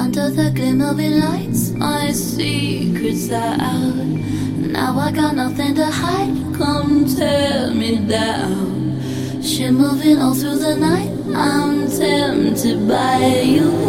Under the glimmering lights, my secrets are out. Now I got nothing to hide, come tear me down. Shimmering all through the night, I'm tempted by you.